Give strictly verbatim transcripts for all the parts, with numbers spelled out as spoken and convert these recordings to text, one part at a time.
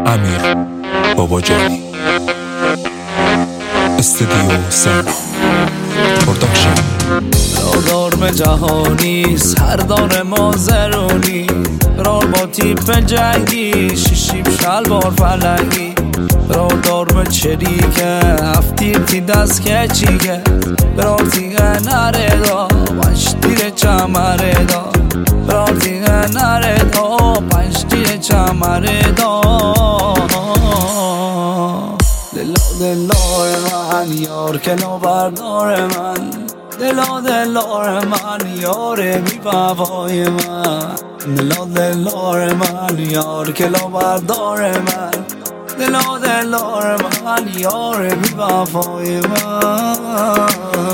امیر باباجانی، استودیو سن پروداکشن. رادارم جهانی سردار مازرونی، رار با تیپ جنگی شیشیم شلوار فلنگی. رادارم چریکه هفتیر تی دست که چیگه، برار تیگه نره دا پنج تیر چمره دا. برار تیگه نره دا پنج تیر چمره دا. دلا دلار من یار کلا بردار من، دلا دلار من یار بی وفای من. دلا دلار من یار کلا بردار من، دلا دلار من یار بی وفای من.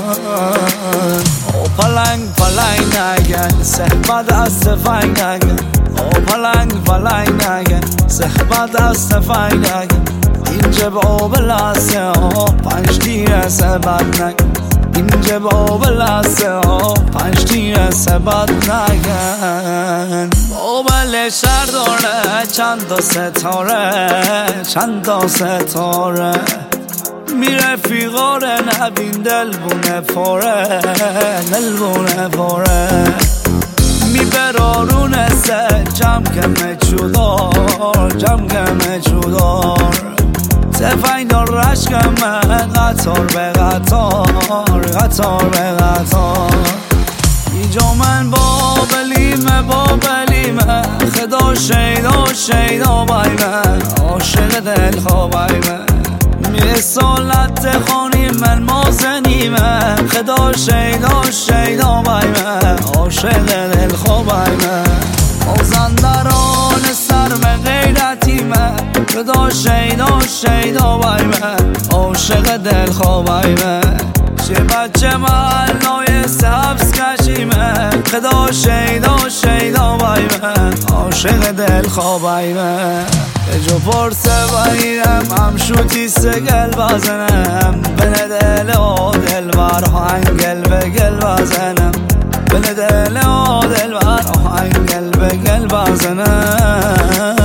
او پلنگ پلنگ نگن صحبت از فنگ نگن، او پلنگ پلنگ نگن صحبت از فنگ نگن. اینجا با بلاسه ها پنج تیر سبت نگن، اینجا با بلاسه ها پنج تیر سبت نگن. با بله شهر داره چند تا ستاره، چند تا ستاره. میره فیغاره نبین دل بونه پاره، دل بونه پاره. میبرارونه سه جم کمه چودار، جم کمه چودار. تفنگ دار رشکمه قطار به قطار، قطار به قطار. اینجا من با بلیمه با بلیمه، خدا شیدا شیدا بای من، عاشق دل خوابای من. میره سالت خانی من مازنیمه، خدا شیدا شیدا بای من، عاشق دل خوابای من. مازندران سرم غیرتیمه، خدا شیدا شیدا بای من، عاشق دل خوابای من. چه بچه محلای سبز کشیمه، خدا شیدا شیدا بای من، عاشق دل خوابای من. جو پرسه بایرم هم شوتی سگل بزنم، بله دل و دل بر هنگل بگل بزنم، بله دل و دل بر هنگل بگل بزنم.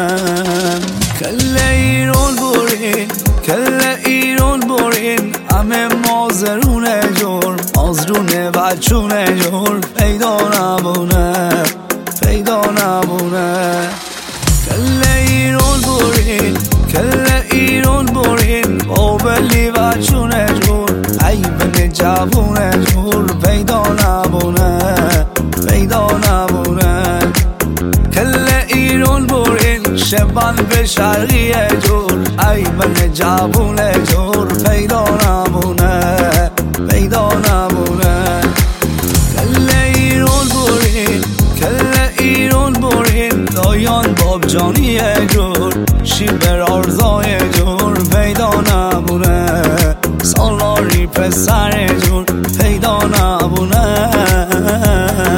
کل ایران برین کل ایران برین، همه مازرونه جور مازرونه بچونه جور. پیدا نبونه پیدا نبونه. کل ایران برین کل ایران برین، با بلی بچونه جور ای بلی جوونه جور. پیدا نبونه پیدا نبونه. کل ایران برین شبان به شرقی جور ای بلی جوونه جور. پیدا نبونه پیدا نبونه. کل ایران برین کل ایران برین، دایان باب جانی جور شیبر آرزای جور. پیدا نبونه سالاری پسر جور، پیدا نبونه.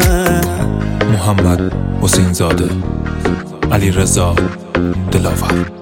محمد حسین زاده، علی رضا دلاور.